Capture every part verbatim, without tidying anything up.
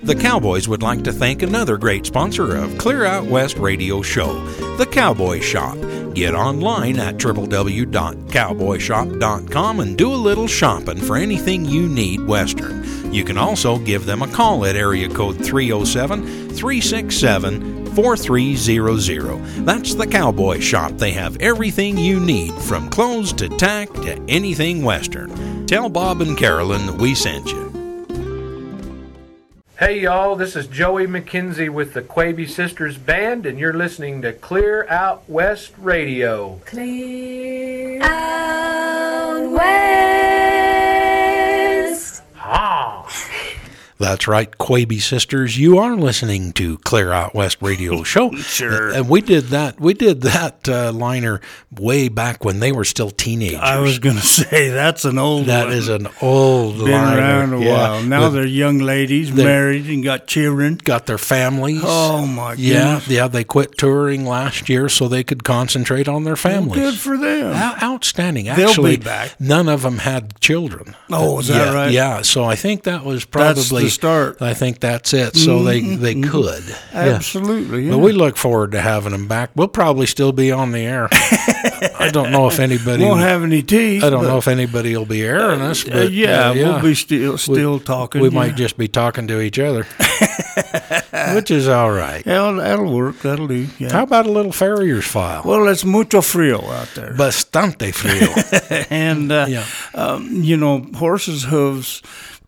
The Cowboys would like to thank another great sponsor of Clear Out West Radio Show, The Cowboy Shop. Get online at w w w dot cowboy shop dot com and do a little shopping for anything you need Western. You can also give them a call at area code three oh seven, three six seven, four three zero zero. That's The Cowboy Shop. They have everything you need, from clothes to tack to anything Western. Tell Bob and Carolyn that we sent you. Hey y'all, this is Joey McKenzie with the Quaby Sisters Band, and you're listening to Clear Out West Radio. Clear Out West. Ah. That's right, Quaby Sisters. You are listening to Clear Out West Radio Show. Sure. And we did that. We did that uh, liner way back when they were still teenagers. I was going to say that's an old That one. is an old Been liner. around a Yeah. while. Now With- they're young ladies, They're- married, and got children. got their families. Oh my Yeah, goodness! yeah. They quit touring last year so they could concentrate on their families. Good for them. Ou- Outstanding. They'll Actually, be back. none of them had children. Oh, is that yeah, right? Yeah. So I think that was That's probably the start. I think that's it. So they they could. Yeah. Absolutely. Yeah. But we look forward to having them back. We'll probably still be on the air. I don't know if anybody won't have any teeth. I don't but, know if anybody will be airing us, uh, but yeah, uh, yeah, we'll be still still we, talking. We yeah. might just be talking to each other, which is all right. Yeah, that'll work. That'll do. Yeah. How about a little farrier's file? Well, it's mucho frio out there. Bastante frio. and uh, Yeah. um, you know, horses' hooves,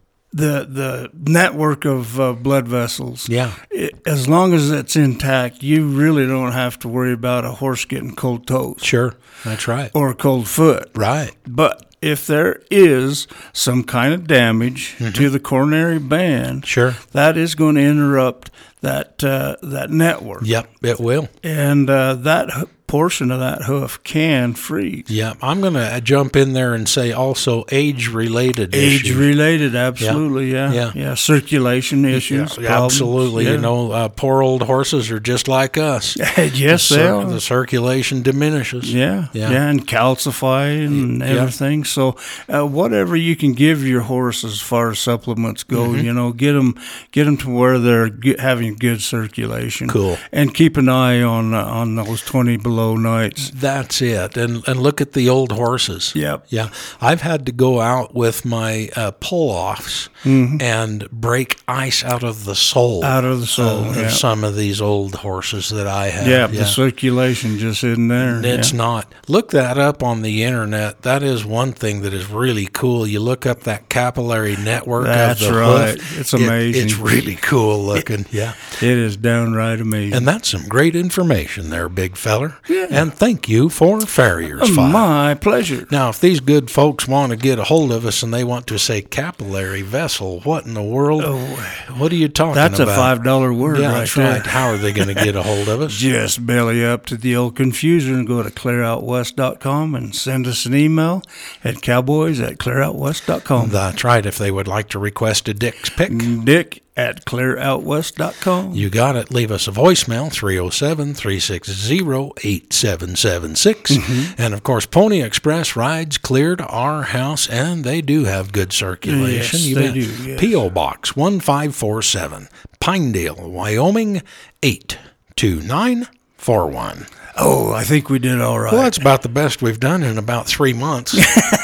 the the network of uh, blood vessels. Yeah. It, as long as it's intact, you really don't have to worry about a horse getting cold toes Sure, that's right. or a cold foot. Right. But if there is some kind of damage to the coronary band, Sure. that is going to interrupt that uh, that network. Yep, it will. And uh, that h- portion of that hoof can freeze. Yeah, I'm going to jump in there and say also age-related issues. Age-related, absolutely, yeah. Yeah. Yeah, circulation issues, Yeah, problems, absolutely. yeah. You know, uh, poor old horses are just like us. yes, the, they cir- are. the circulation diminishes. Yeah, Yeah. yeah, and calcify and Yeah. everything. So, uh, whatever you can give your horse as far as supplements go, Mm-hmm. you know, get them, get them to where they're get, having good circulation. Cool. And keep an eye on uh, on those twenty below nights. That's it. And and look at the old horses. Yep. Yeah. I've had to go out with my uh, pull-offs and break ice out of the sole. Out of the sole, uh, yeah. of some of these old horses that I have. Yeah, the circulation just isn't there. It's yeah. not. Look that up on the internet. That is one thing that is really cool. You look up that capillary network That's of the right. hoof. It's It- amazing. it's really cool looking. Yeah. It is downright amazing. And that's some great information there, big feller. Yeah. And thank you for Farrier's Oh, File. my pleasure. Now, if these good folks want to get a hold of us and they want to say capillary vessel, what in the world? What are you talking That's about? a five dollar word Yeah, right that's there. right. How are they going to get a hold of us? Just belly up to the old confuser and go to clear out west dot com and send us an email at cowboys at clear out west dot com. That's right. If they would like to request a Dick's pick. Dick at clear out west dot com. You got it. Leave us a voicemail, three oh seven, three six zero, eight seven seven six. Mm-hmm. And, of course, Pony Express rides clear to our house, and they do have good circulation. Yes, You they bet. do, yes. P O. Box one five four seven, Pinedale, Wyoming, eight two nine four one. Oh, I think we did all right. Well, that's about the best we've done in about three months.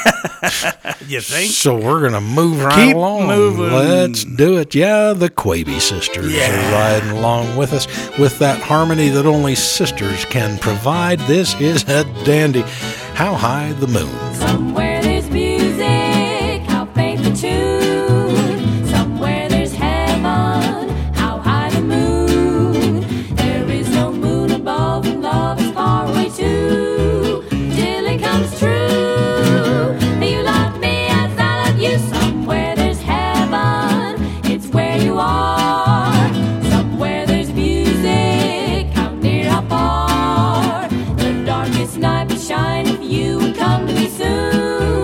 you think? So we're going to move right Keep along. moving. Let's do it. Yeah, the Quaby sisters Yeah. are riding along with us with that harmony that only sisters can provide. This is a dandy. How High the Moon. Somewhere there's music, how faint the tune. Somewhere there's heaven, how high the moon. There is no moon above, and love is far away too. Till it comes true. You love me as I love you. Somewhere there's heaven, it's where you are. Somewhere there's music, how near, how far. The darkest night would shine if you would come to me soon.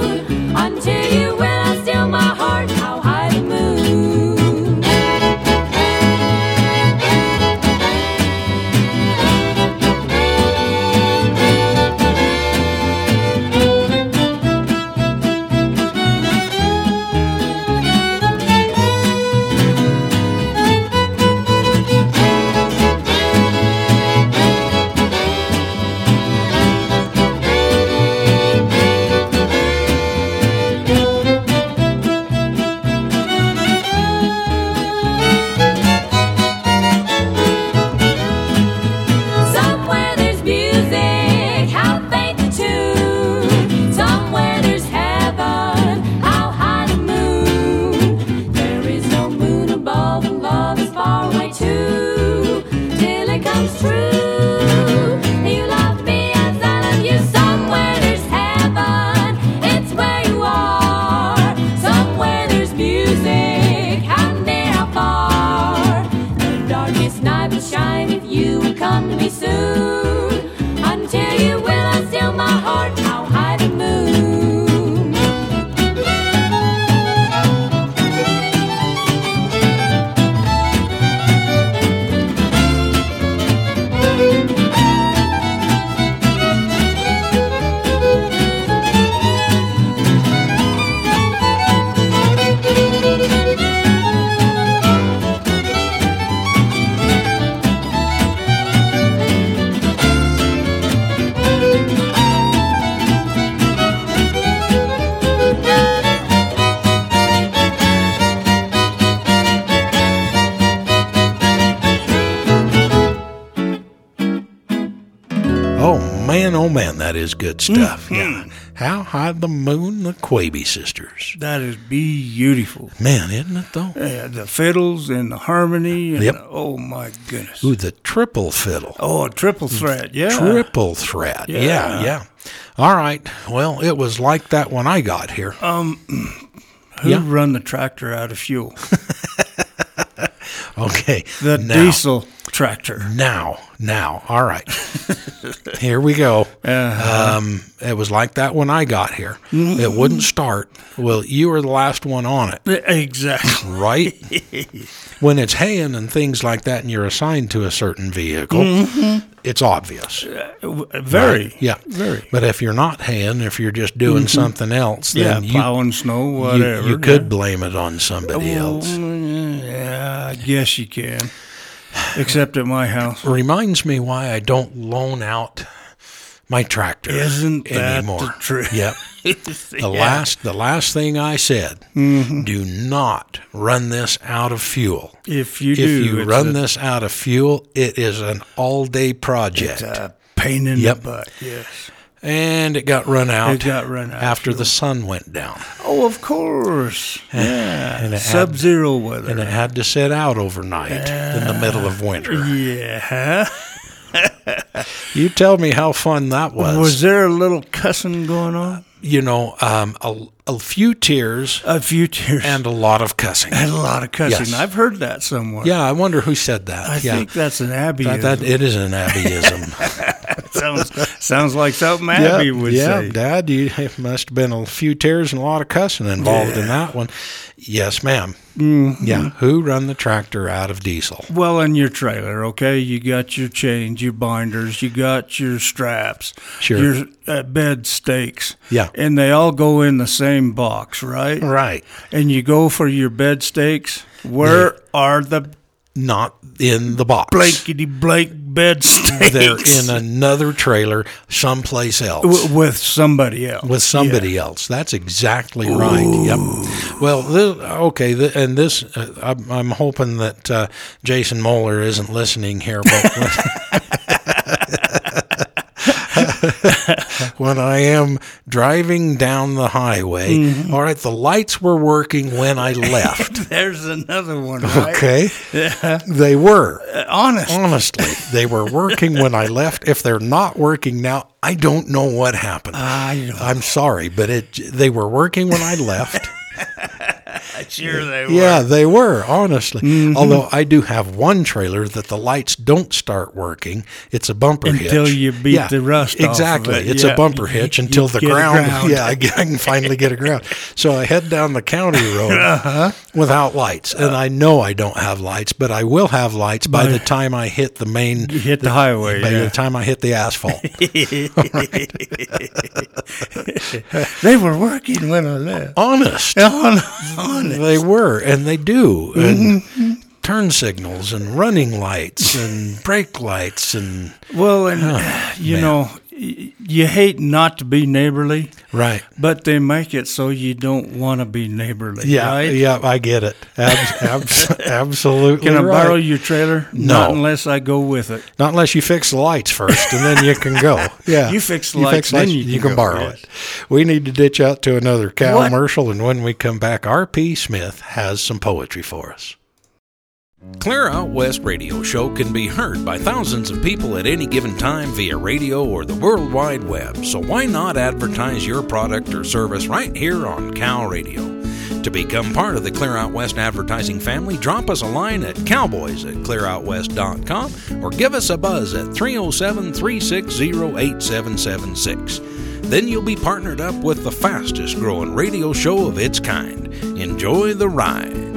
man, oh man, that is good stuff. Yeah. How High the Moon, the Quaby Sisters. That is beautiful. Man, isn't it though? Yeah, the fiddles and the harmony. And Yep. the- oh my goodness. Ooh, the triple fiddle. Oh, a triple threat. Yeah. Triple threat. Yeah. Yeah. yeah, All right. Well, it was like that when I got here. Who Yeah. run the tractor out of fuel? Okay. The now, diesel tractor. Now, now. All right. Here we go. Uh-huh. Um, it was like that when I got here. It wouldn't start. Well, you were the last one on it, Exactly. right? When it's haying and things like that and you're assigned to a certain vehicle, it's obvious. Very. Right? Yeah. Very. But if you're not haying, if you're just doing something else, Yeah, then you, plowing snow, you, whatever. you could blame it on somebody else. Yeah, I guess you can. Except at my house. Reminds me why I don't loan out my tractor Isn't that anymore. the truth? Yep. The last the last thing I said, do not run this out of fuel. If you If do, you it's run a, this out of fuel, it is an all-day project. it's a pain in Yep. the butt. Yes. And it got run out. It got run out of after fuel. the sun went down. Oh, of course. Yeah. And it had- Sub-zero weather. And it had to sit out overnight in the middle of winter. Yeah. You tell me how fun that was. Was there a little cussing going on? You know, um, a, a few tears A few tears. and a lot of cussing. and a lot of cussing. Yes. I've heard that somewhere. Yeah, I wonder who said that. I yeah. think that's an Abby. that, that it is an Abbyism. sounds, sounds like something Abby would yeah, say. Dad, you it must have been a few tears and a lot of cussing involved in that one. Yes, ma'am. Mm-hmm. Yeah, who run the tractor out of diesel? Well, in your trailer, okay, you got your chains, your binders, you got your straps, Sure. your uh, bed stakes. Yeah. And they all go in the same box, right? Right. And you go for your bed stakes. Where are the Not in the box. blankety blank bed stakes? They're in another trailer someplace else. W- with somebody else. With somebody else. That's exactly right. Yep. Well, this, okay, th- and this, uh, I'm, I'm hoping that uh, Jason Moeller isn't listening here, but when I am driving down the highway, all right, the lights were working when I left. There's another one, right? Okay, they were. Uh, honest. Honestly, they were working when I left. If they're not working now, I don't know what happened. I know. I'm sorry, but it they were working when I left. Sure they were. Yeah, they were, honestly. Mm-hmm. Although I do have one trailer that the lights don't start working. It's a bumper hitch. Until you beat Yeah, the rust off of Exactly. it. It's Yeah. a bumper hitch You- until you the get a ground, ground. Yeah, I, get- I can finally get a ground. So I head down the county road Uh-huh. without lights. And I know I don't have lights, but I will have lights by By- the time I hit the main You hit the highway. by yeah. the time I hit the asphalt. They were working when I left. Honest. Honest. Honest. They were, and they do. And Mm-hmm. turn signals and running lights and brake lights and Well, and you man. know, y- you hate not to be neighborly, right. but they make it so you don't want to be neighborly. Yeah, right? yeah, I get it. Abs- abs- absolutely. Can I right. borrow your trailer? No. Not unless I go with it. Not unless you fix the lights first, and then you can go. Yeah, You fix the lights, then you can go, borrow yes. it. We need to ditch out to another cow What? commercial, and when we come back, R P Smith has some poetry for us. Clear Out West radio show can be heard by thousands of people at any given time via radio or the World Wide Web, so why not advertise your product or service right here on Cal Radio? To become part of the Clear Out West advertising family, drop us a line at cowboys at clear out west dot com or give us a buzz at three oh seven, three six oh, eight seven seven six. Then you'll be partnered up with the fastest growing radio show of its kind. Enjoy the ride.